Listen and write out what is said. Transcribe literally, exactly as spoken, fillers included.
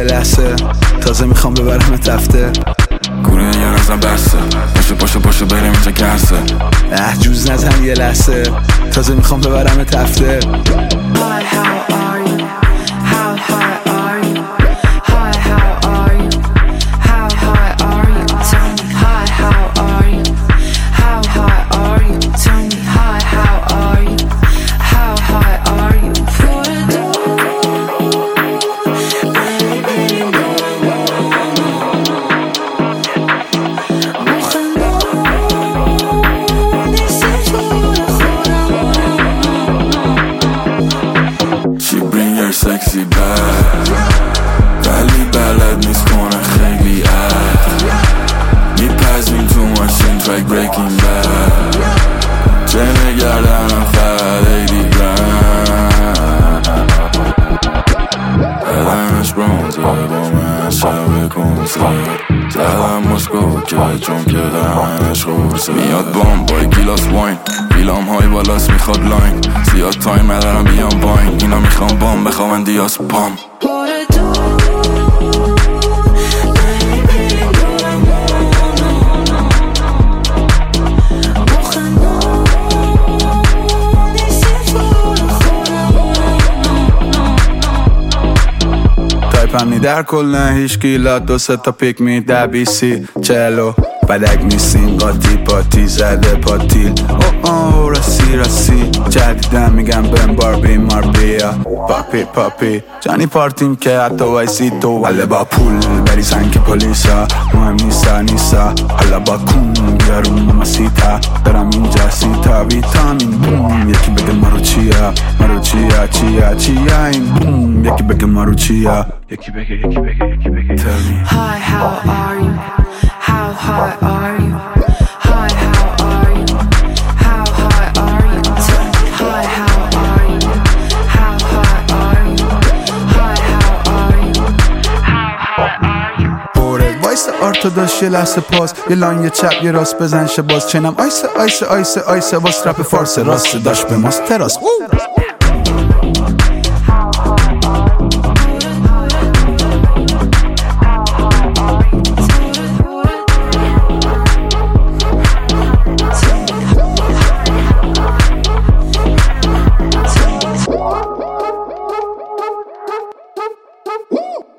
لحظه تازه میخوام ببرم تفته گوره یه نزن بسته پاشو پاشو پاشو بریم اینجا گرسه اه جوز نزن یه لحظه تازه میخوام ببرم تفته سکسی بد ولی بلد نیست کنه خیلی عد میپزیم تو ماشین ترک بریکینگ بد چه نگردنم فقط ایدی گرند بدنش برونزه با من شب کنسه زدم مسکو که چون که دهنش خورسه میاد بام با گیلاس واین ویلام های بالاست میخواد لاین زیاد تایم ندارم بیام باین اینا میخوام بام بخوام دیاس پام تایپم در کل نه هیچ گیلا دو سه تا پیک می ده بیسی چلو بدک نیستین قاطی پاتی زده پاتیل او او رسی رسی جدیدم میگم بهم باربی ماربیا پاپی پاپی جانی پارتیم که حتی وایسی تو ولی با پول بری سنگ پلیسا مهم نیستا نیستا حالا با کون بیارون ممسیتا دارم اینجا سیتا ویتامین بوم یکی بگه مارو چیا مارو چیا چیا چیا این بوم یکی بگه مارو چیا یکی بگه یکی بگه یکی بگه Tell me Hi, how are you? How high are you? Hi, how are you? How high are you? Tell me. Hi, how are you? How high are you? Hi, how are you? How high are you? پوره وایس ارتوداش یه لحظه پاس یه لان یه چپ یه راست بزن شه باز چنم آیس آیس آیس آیس واس رپ فارس راست داشت به ماست تراس